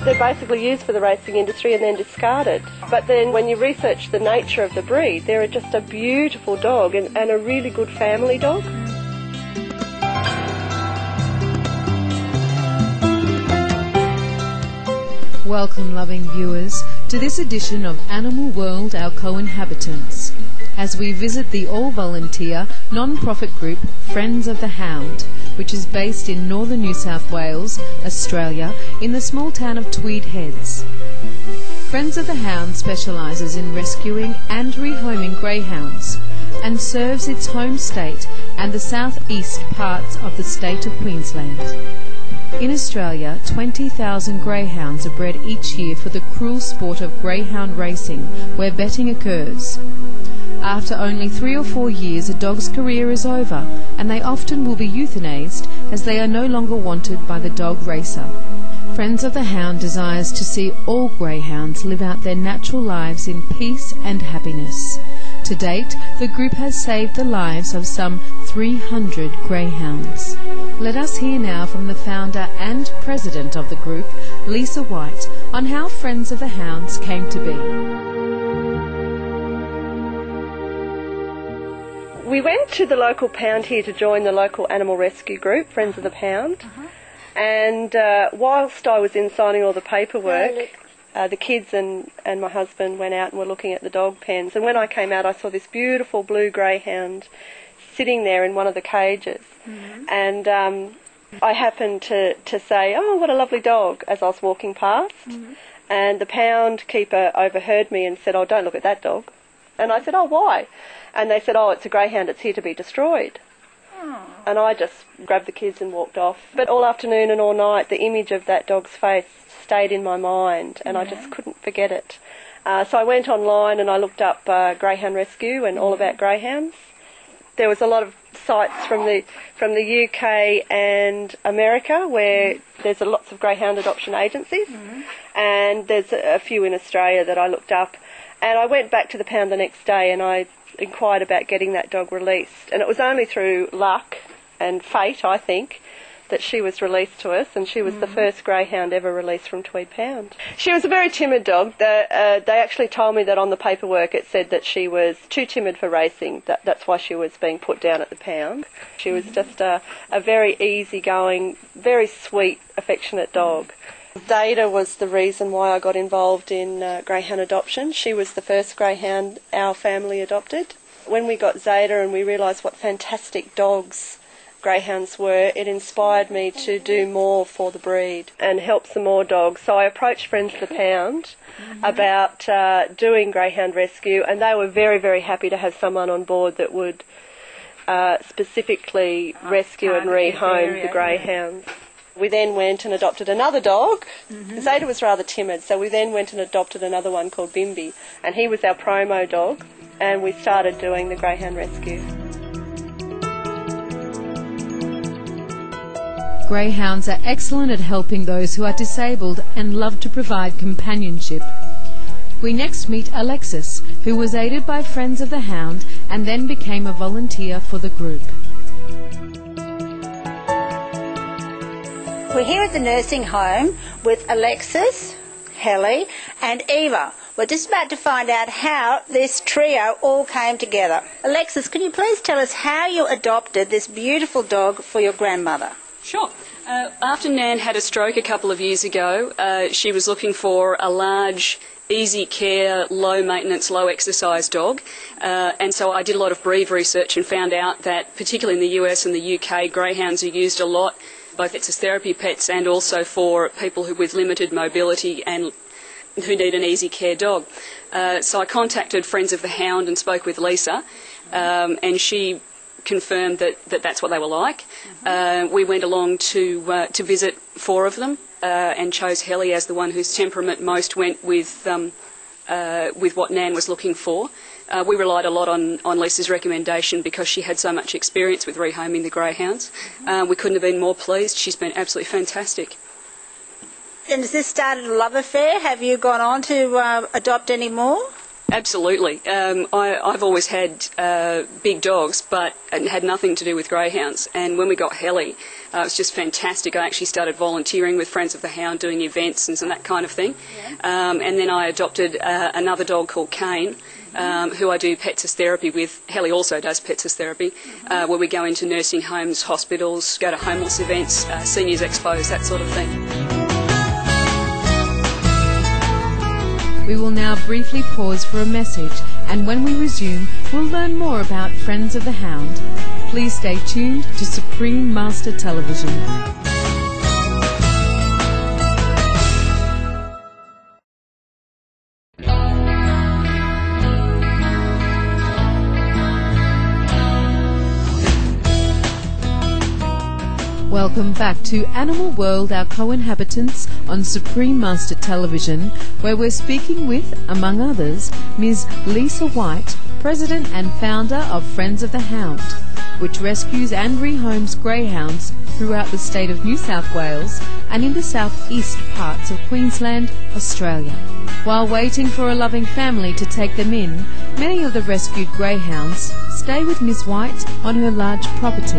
They're basically used for the racing industry and then discarded. But then when you research the nature of the breed, they're just a beautiful dog and a really good family dog. Welcome, loving viewers, to this edition of Animal World, Our Co-Inhabitants, as we visit the all-volunteer, non-profit group Friends of the Hound, which is based in northern New South Wales, Australia, in the small town of Tweed Heads. Friends of the Hound specialises in rescuing and rehoming greyhounds and serves its home state and the south-east parts of the state of Queensland. In Australia, 20,000 greyhounds are bred each year for the cruel sport of greyhound racing, where betting occurs. After only 3 or 4 years, a dog's career is over, and they often will be euthanized as they are no longer wanted by the dog racer. Friends of the Hound desires to see all greyhounds live out their natural lives in peace and happiness. To date, the group has saved the lives of some 300 greyhounds. Let us hear now from the founder and president of the group, Lisa White, on how Friends of the Hounds came to be. We went to the local pound here to join the local animal rescue group, Friends of the Pound. And whilst I was in signing all the paperwork, the kids and my husband went out and were looking at the dog pens. And when I came out, I saw this beautiful blue greyhound sitting there in one of the cages. And I happened to say, "Oh, what a lovely dog," as I was walking past. And the pound keeper overheard me and said, "Oh, don't look at that dog." And I said, "Oh, why?" And they said, "Oh, it's a greyhound, it's here to be destroyed." And I just grabbed the kids and walked off. But all afternoon and all night, the image of that dog's face stayed in my mind, and I just couldn't forget it. So I went online and I looked up greyhound rescue and all about greyhounds. There was a lot of sites from the UK and America where there's lots of greyhound adoption agencies, and there's a few in Australia that I looked up. And I went back to the pound the next day and I inquired about getting that dog released. And it was only through luck and fate, I think, that she was released to us, and she was the first greyhound ever released from Tweed Pound. She was a very timid dog. They actually told me that on the paperwork it said that she was too timid for racing. That's why she was being put down at the pound. She was just a very easygoing, very sweet, affectionate dog. Zeta was the reason why I got involved in greyhound adoption. She was the first greyhound our family adopted. When we got Zeta and we realised what fantastic dogs greyhounds were, it inspired me to do more for the breed and help some more dogs. So I approached Friends of the Pound about doing greyhound rescue, and they were very, very happy to have someone on board that would specifically rescue and rehome the greyhounds. We then went and adopted another dog. Zeta was rather timid, so we then went and adopted another one called Bimby, and he was our promo dog, and we started doing the greyhound rescue. Greyhounds are excellent at helping those who are disabled and love to provide companionship. We next meet Alexis, who was aided by Friends of the Hound and then became a volunteer for the group. We're here at the nursing home with Alexis, Helly and Eva. We're just about to find out how this trio all came together. Alexis, can you please tell us how you adopted this beautiful dog for your grandmother? Sure. After Nan had a stroke a couple of years ago, she was looking for a large, easy care, low maintenance, low exercise dog. And so I did a lot of breed research and found out that particularly in the US and the UK, greyhounds are used a lot, both as therapy pets and also for people with limited mobility and who need an easy care dog. So I contacted Friends of the Hound and spoke with Lisa, and she confirmed that that's what they were like. We went along to visit 4 of them and chose Helly as the one whose temperament most went with what Nan was looking for. We relied a lot on Lisa's recommendation because she had so much experience with rehoming the greyhounds. We couldn't have been more pleased. She's been absolutely fantastic. And has this started a love affair? Have you gone on to adopt any more? Absolutely. I've always had big dogs, but it had nothing to do with greyhounds. And when we got Helly, it was just fantastic. I actually started volunteering with Friends of the Hound, doing events and that kind of thing. Yeah. And then I adopted another dog called Kane, who I do pets therapy with. Helly also does pets therapy, where we go into nursing homes, hospitals, go to homeless events, seniors expos, that sort of thing. We will now briefly pause for a message, and when we resume, we'll learn more about Friends of the Hound. Please stay tuned to Supreme Master Television. Welcome back to Animal World, Our Co-Inhabitants on Supreme Master Television, where we're speaking with, among others, Ms. Lisa White, President and Founder of Friends of the Hound, which rescues and rehomes greyhounds throughout the state of New South Wales and in the southeast parts of Queensland, Australia. While waiting for a loving family to take them in, many of the rescued greyhounds stay with Ms. White on her large property.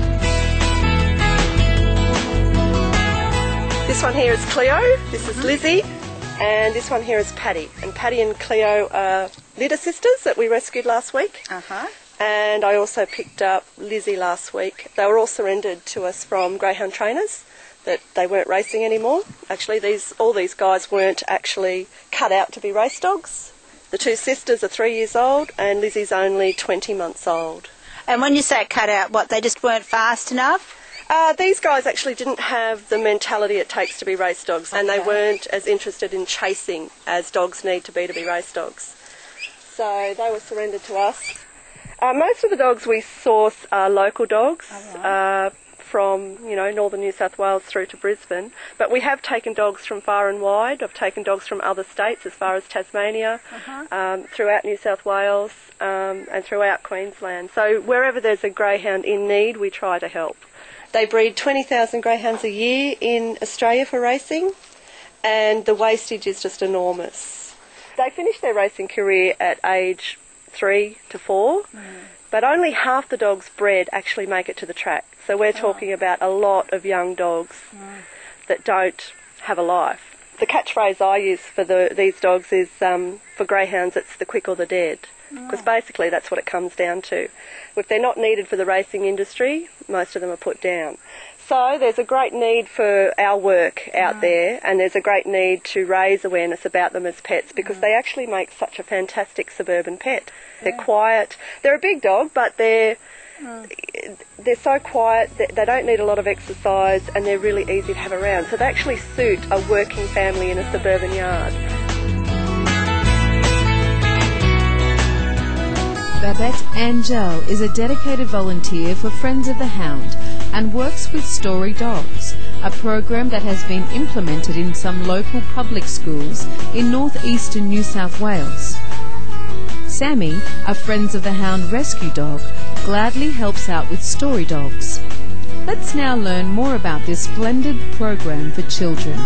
This one here is Cleo, this is Lizzie, and this one here is Paddy. And Paddy and Cleo are litter sisters that we rescued last week. And I also picked up Lizzie last week. They were all surrendered to us from greyhound trainers, that they weren't racing anymore. Actually, all these guys weren't actually cut out to be race dogs. The two sisters are 3 years old and Lizzie's only 20 months old. And when you say cut out, what, they just weren't fast enough? These guys actually didn't have the mentality it takes to be race dogs, and they weren't as interested in chasing as dogs need to be race dogs. So they were surrendered to us. Most of the dogs we source are local dogs from, northern New South Wales through to Brisbane, but we have taken dogs from far and wide. I've taken dogs from other states as far as Tasmania, throughout New South Wales, and throughout Queensland. So wherever there's a greyhound in need, we try to help. They breed 20,000 greyhounds a year in Australia for racing, and the wastage is just enormous. They finish their racing career at age 3 to 4, but only half the dogs bred actually make it to the track. So we're talking about a lot of young dogs that don't have a life. The catchphrase I use for these dogs is, for greyhounds, it's the quick or the dead. Because basically that's what it comes down to. If they're not needed for the racing industry, most of them are put down. So there's a great need for our work out there, and there's a great need to raise awareness about them as pets, because they actually make such a fantastic suburban pet. They're quiet. They're a big dog, but they're so quiet, they don't need a lot of exercise, and they're really easy to have around. So they actually suit a working family in a suburban yard. Babette Angel is a dedicated volunteer for Friends of the Hound and works with Story Dogs, a program that has been implemented in some local public schools in northeastern New South Wales. Sammy, a Friends of the Hound rescue dog, gladly helps out with Story Dogs. Let's now learn more about this splendid program for children.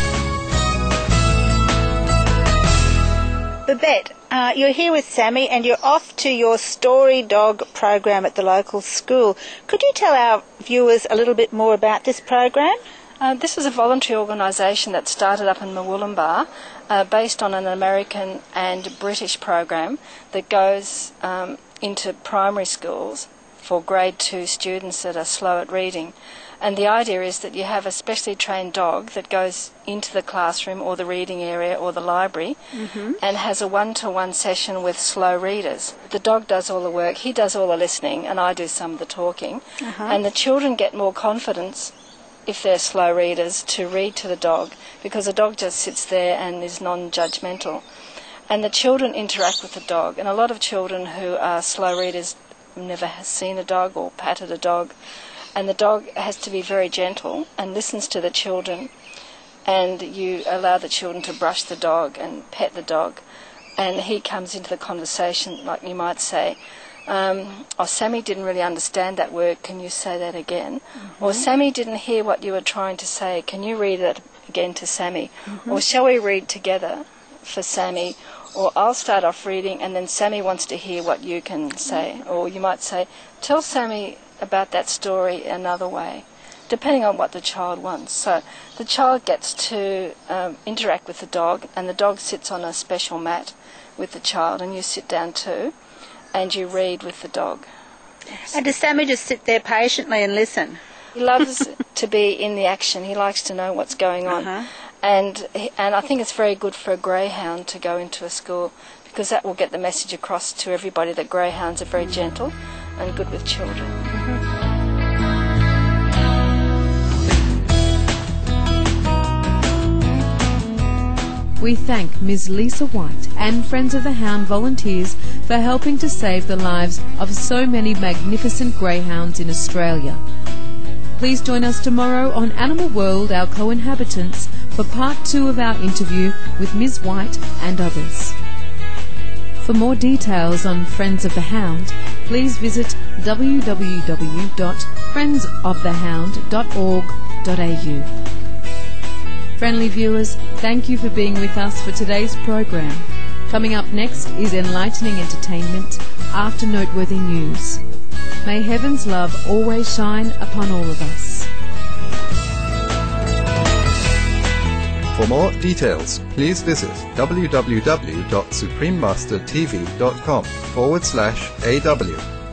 Babette, you're here with Sammy and you're off to your Story Dog program at the local school. Could you tell our viewers a little bit more about this program? This is a voluntary organisation that started up in Murwillumbah, based on an American and British program that goes into primary schools for grade 2 students that are slow at reading. And the idea is that you have a specially trained dog that goes into the classroom or the reading area or the library and has a one-to-one session with slow readers. The dog does all the work, he does all the listening, and I do some of the talking. And the children get more confidence, if they're slow readers, to read to the dog, because the dog just sits there and is non-judgmental. And the children interact with the dog. And a lot of children who are slow readers never has seen a dog or patted a dog. And the dog has to be very gentle and listens to the children, and you allow the children to brush the dog and pet the dog, and he comes into the conversation, like you might say, Sammy didn't really understand that word, can you say that again? Or Sammy didn't hear what you were trying to say, can you read it again to Sammy? Or shall we read together? for Sammy, or I'll start off reading and then Sammy wants to hear what you can say. Or you might say, tell Sammy about that story another way, depending on what the child wants. So the child gets to interact with the dog, and the dog sits on a special mat with the child, and you sit down too, and you read with the dog. And does Sammy just sit there patiently and listen? He loves to be in the action. He likes to know what's going on. Uh-huh. And I think it's very good for a greyhound to go into a school, because that will get the message across to everybody that greyhounds are very gentle and good with children. We thank Ms. Lisa White and Friends of the Hound volunteers for helping to save the lives of so many magnificent greyhounds in Australia. Please join us tomorrow on Animal World, Our Co-Inhabitants, for part 2 of our interview with Ms. White and others. For more details on Friends of the Hound, please visit www.friendsofthehound.org.au. Friendly viewers, thank you for being with us for today's program. Coming up next is enlightening entertainment after noteworthy news. May heaven's love always shine upon all of us. For more details, please visit www.suprememastertv.com/AW.